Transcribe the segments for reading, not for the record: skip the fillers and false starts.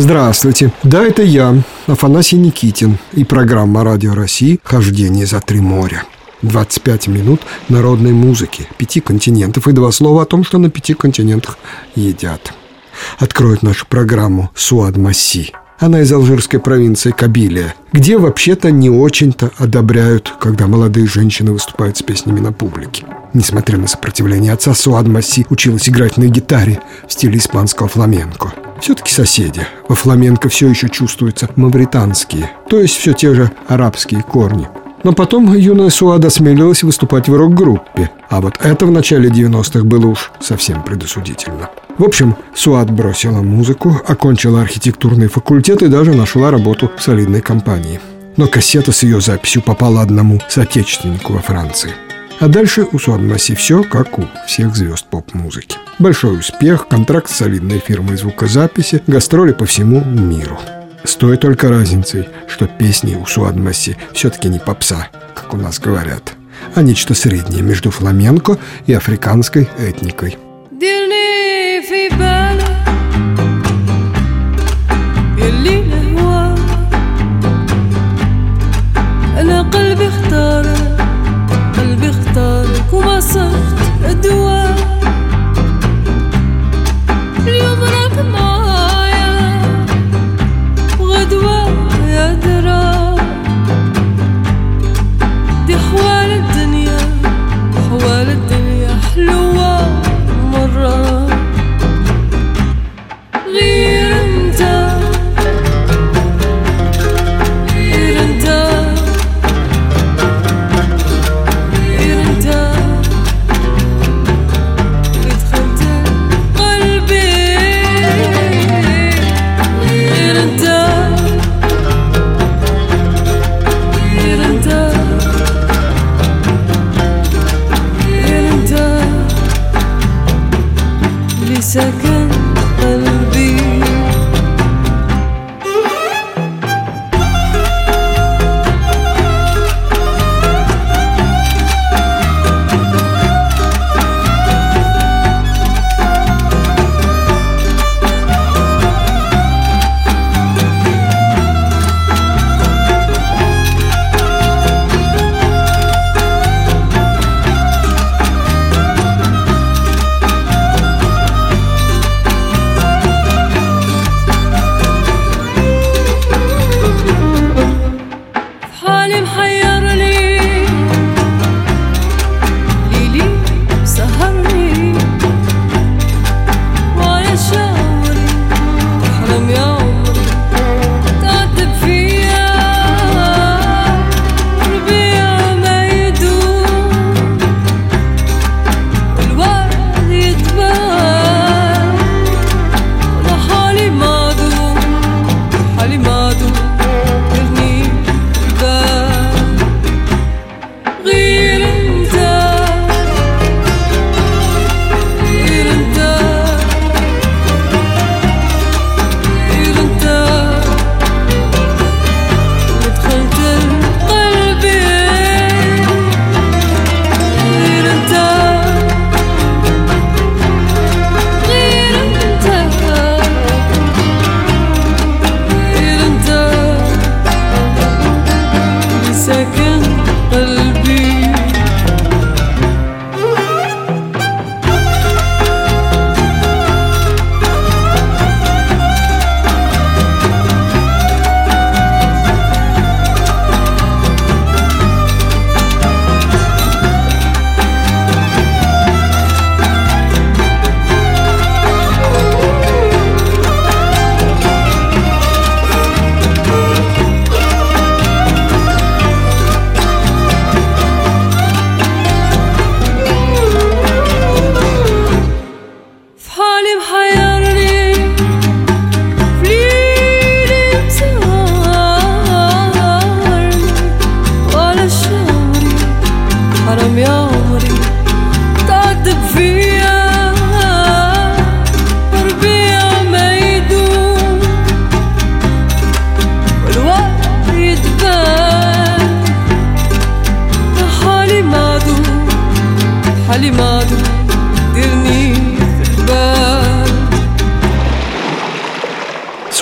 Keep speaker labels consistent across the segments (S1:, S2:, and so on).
S1: Здравствуйте, да, это я, Афанасий Никитин, и программа «Радио России» «Хождение за три моря». 25 минут народной музыки, 5 континентов и 2 слова о том, что на 5 континентах едят. Откроет нашу программу Суад Масси. Она из алжирской провинции Кабилия, где вообще-то не очень-то одобряют, когда молодые женщины выступают с песнями на публике. Несмотря на сопротивление отца, Суад Масси училась играть на гитаре в стиле испанского фламенко. Все-таки соседи. Во фламенко все еще чувствуются мавританские, то есть все те же арабские корни. Но потом юная Суад осмелилась выступать в рок-группе. А вот это в начале 90-х было уж совсем предосудительно. В общем, Суад бросила музыку, окончила архитектурный факультет и даже нашла работу в солидной компании. Но кассета с ее записью попала одному соотечественнику во Франции. А дальше у Суад Масси все, как у всех звезд поп-музыки. Большой успех, контракт с солидной фирмой звукозаписи, гастроли по всему миру. С той только разницей, что песни у Суад Масси все-таки не попса, как у нас говорят, а нечто среднее между фламенко и африканской этникой.
S2: سكن قلبي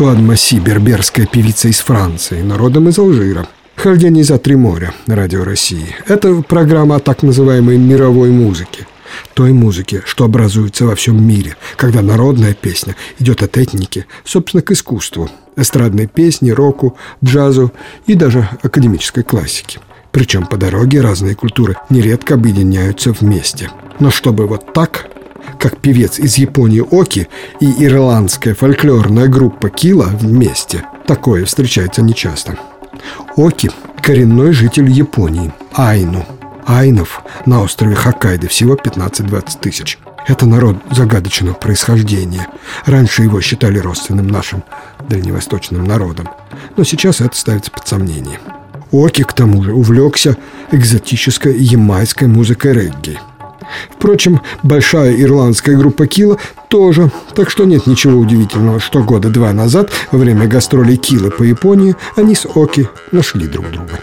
S1: Суад Масси, берберская певица из Франции, народом из Алжира. «Хождение за три моря» на Радио России. Это программа о так называемой мировой музыке. Той музыке, что образуется во всем мире, когда народная песня идет от этники, собственно, к искусству, эстрадной песни, року, джазу и даже академической классике. Причем по дороге разные культуры нередко объединяются вместе. Но чтобы вот так, как певец из Японии Оки и ирландская фольклорная группа Кила вместе, такое встречается нечасто. Оки – коренной житель Японии, айну. Айнов на острове Хоккайдо всего 15-20 тысяч. Это народ загадочного происхождения. Раньше его считали родственным нашим дальневосточным народам. Но сейчас это ставится под сомнение. Оки, к тому же, увлекся экзотической ямайской музыкой регги. Впрочем, большая ирландская группа Кила тоже. Так что нет ничего удивительного, что года 2 назад, во время гастролей Кила по Японии, они с Оки нашли друг друга.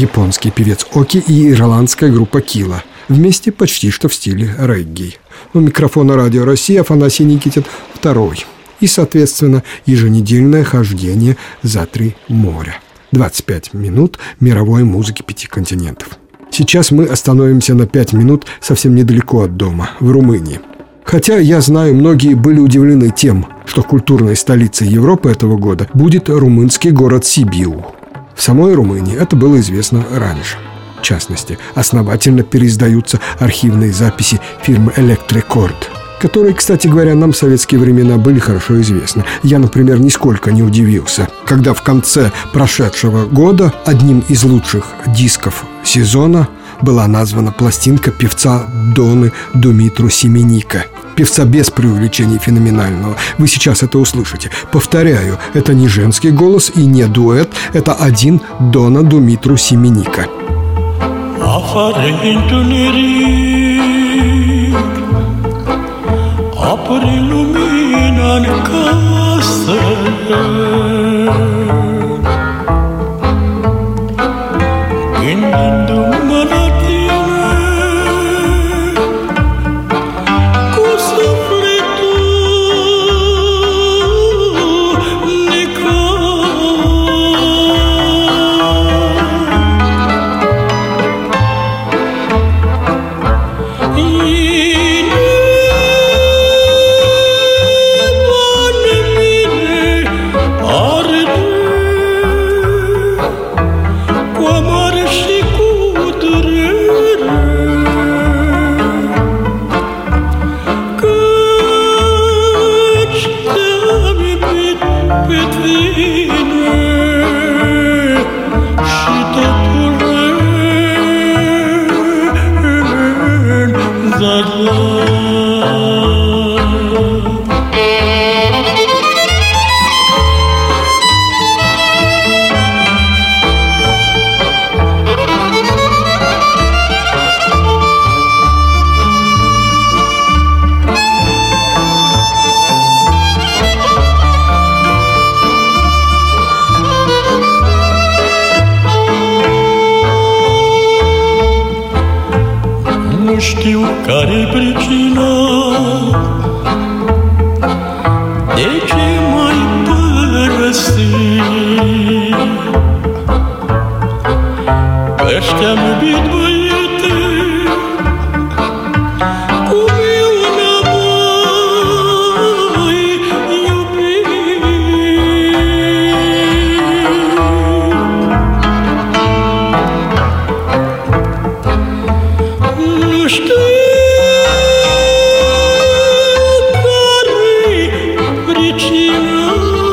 S1: японский певец Оки и ирландская группа Кила. Вместе почти что в стиле регги. У микрофона Радио России Афанасий Никитин второй. И, соответственно, еженедельное хождение за 3 моря. 25 минут мировой музыки 5 континентов. Сейчас мы остановимся на 5 минут совсем недалеко от дома, в Румынии. Хотя, я знаю, многие были удивлены тем, что культурной столицей Европы этого года будет румынский город Сибиу. В самой Румынии это было известно раньше. В частности, основательно переиздаются архивные записи фирмы «Электрекорд», которые, кстати говоря, нам в советские времена были хорошо известны. Я, например, нисколько не удивился, когда в конце прошедшего года одним из лучших дисков сезона была названа пластинка певца Доны Думитру Семеника. Певца без преувеличений феноменального. Вы сейчас это услышите. Повторяю, это не женский голос и не дуэт, это один Дона Думитру Семеника.
S3: Apare lumina în casă, gândindu-mă la tine, cu sufletul știu care-i pricina, de ce m-ai părăsit, că-și te-am iubit, băiete, cum eu n-am mai iubit. Nu știu care-i pricina,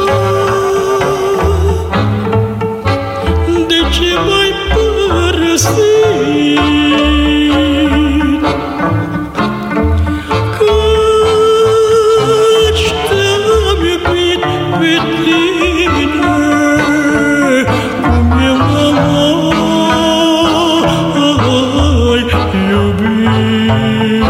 S3: de ce m-ai părăsit, căci te-am iubit pe tine, cum eu n-am mai iubit.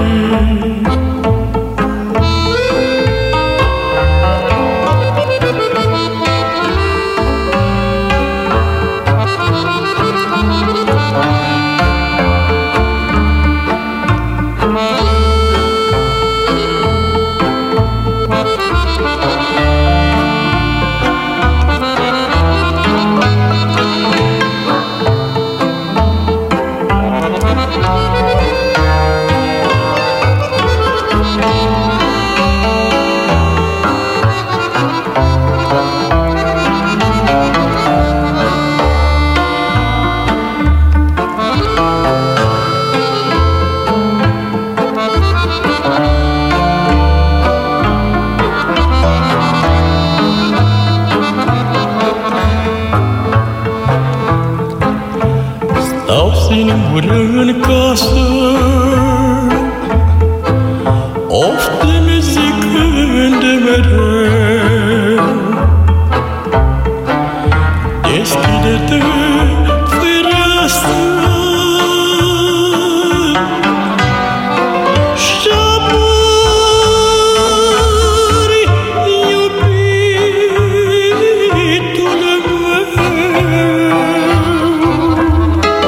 S3: Stau singur în casă, oftă-mi zicând mereu, deschide-te fereastră și apoi, iubitul meu,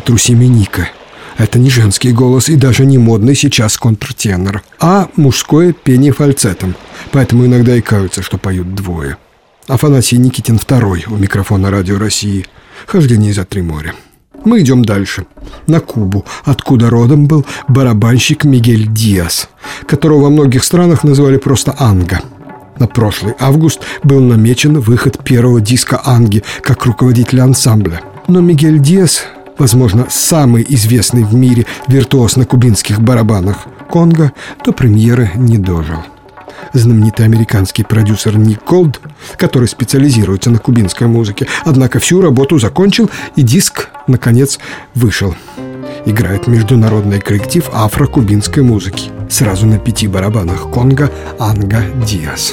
S1: сестру Семеника. Это не женский голос и даже не модный сейчас контртенор, а мужское пение фальцетом. Поэтому иногда и кажется, что поют двое. Афанасий Никитин II у микрофона Радио России. Хождение за три моря. Мы идем дальше, на Кубу, откуда родом был барабанщик Мигель Диас, которого во многих странах называли просто Анга. На прошлый август был намечен выход первого диска Анги как руководителя ансамбля. Но Мигель Диас, возможно, самый известный в мире виртуоз на кубинских барабанах конго, до премьеры не дожил. Знаменитый американский продюсер Ник Голд, который специализируется на кубинской музыке, однако всю работу закончил, и диск, наконец, вышел. Играет международный коллектив афро-кубинской музыки. Сразу на 5 барабанах конго Анга Диас.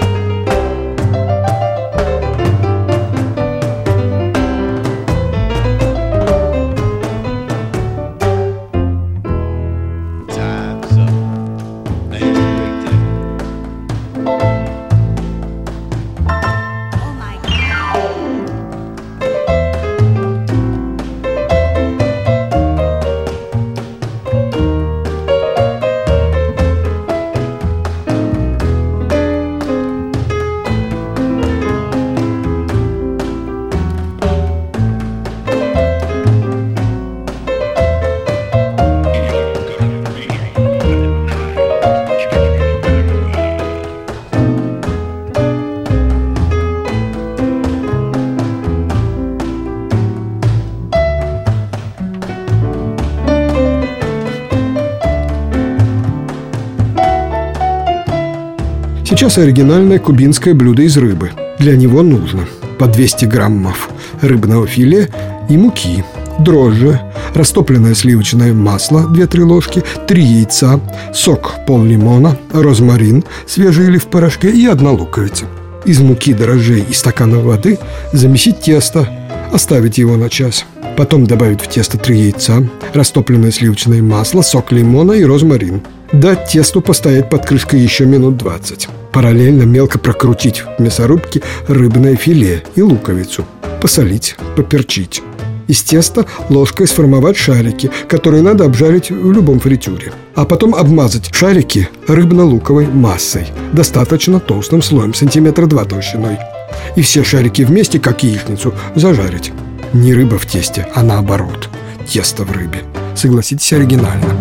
S1: Сейчас оригинальное кубинское блюдо из рыбы. Для него нужно по 200 граммов рыбного филе и муки, дрожжи, растопленное сливочное масло 2-3 ложки, 3 яйца, сок пол-лимона, розмарин, свежий или в порошке, и 1 луковица. Из муки, дрожжей и стакана воды замесить тесто, оставить его на час. Потом добавить в тесто 3 яйца, растопленное сливочное масло, сок лимона и розмарин. Дать тесту постоять под крышкой еще минут 20. Параллельно мелко прокрутить в мясорубке рыбное филе и луковицу. Посолить, поперчить. Из теста ложкой сформовать шарики, которые надо обжарить в любом фритюре. А потом обмазать шарики рыбно-луковой массой, достаточно толстым слоем, 2 сантиметра толщиной. И все шарики вместе, как яичницу, зажарить. Не рыба в тесте, а наоборот. Тесто в рыбе. Согласитесь, оригинально.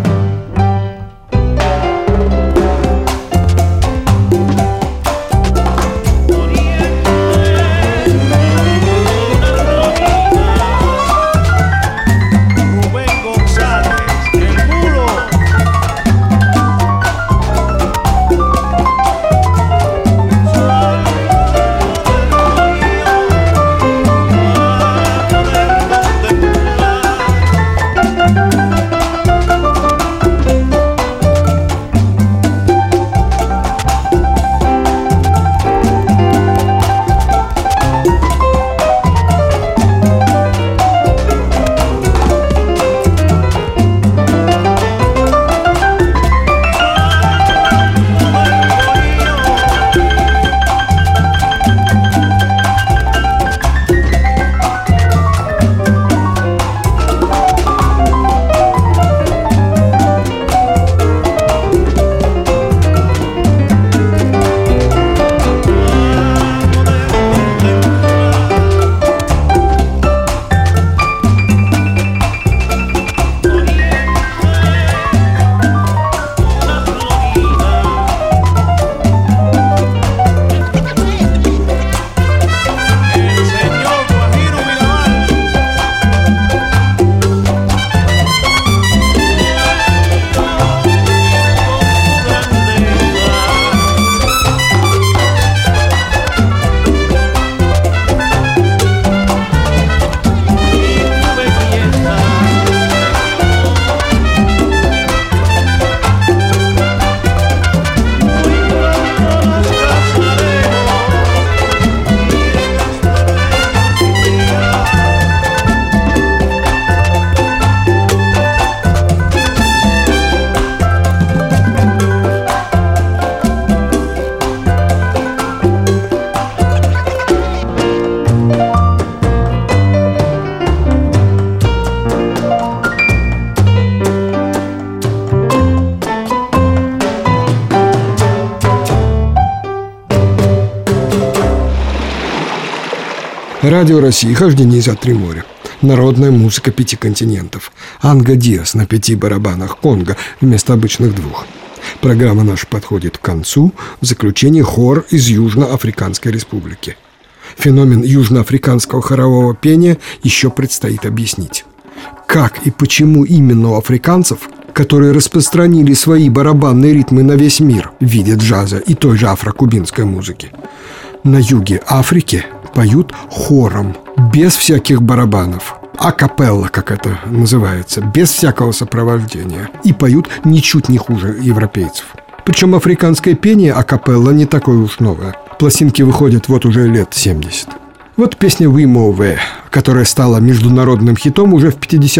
S1: Радио России. Хождение за три моря. Народная музыка 5 континентов. Анга Диас на 5 барабанах конго вместо обычных 2. Программа наша подходит к концу. В заключение хор из Южноафриканской Республики. Феномен южноафриканского хорового пения еще предстоит объяснить. Как и почему именно у африканцев, которые распространили свои барабанные ритмы на весь мир в виде джаза и той же афро-кубинской музыки, на юге Африки поют хором, без всяких барабанов, акапелла, как это называется, без всякого сопровождения, и поют ничуть не хуже европейцев. Причем африканское пение акапелла не такое уж новое. Пластинки выходят вот уже лет 70. Вот песня «We Move», которая стала международным хитом уже в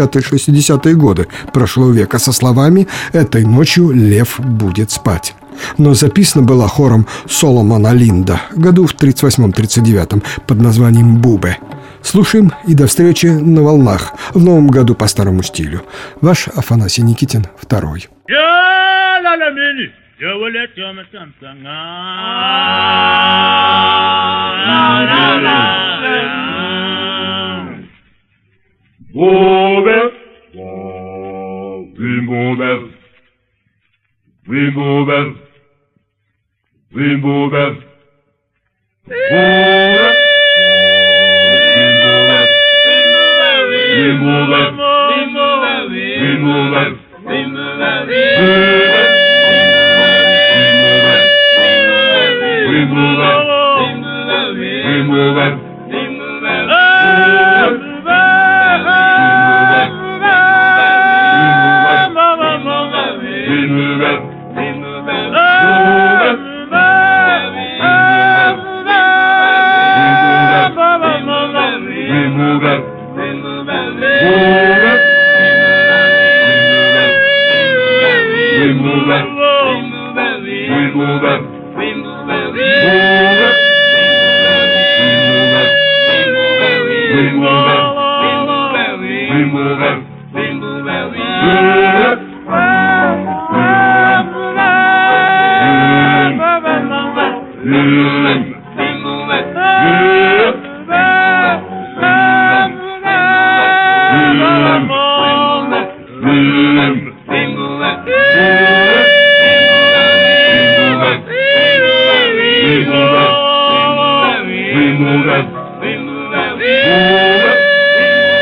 S1: 50-60-е годы прошлого века со словами «Этой ночью лев будет спать». Но записана была хором Соломона Линда году в 38-39 под названием «Бубе». Слушаем и до встречи на волнах в новом году по старому стилю. Ваш Афанасий Никитин, 2.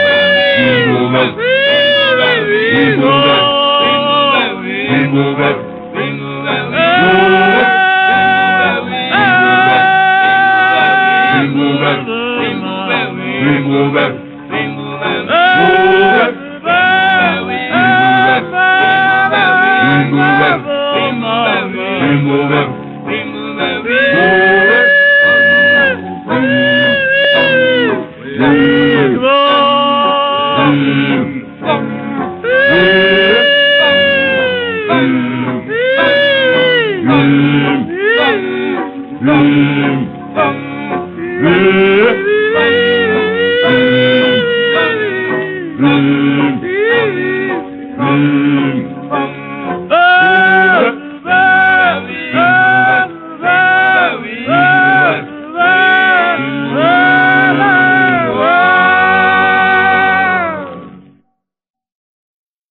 S4: We move it.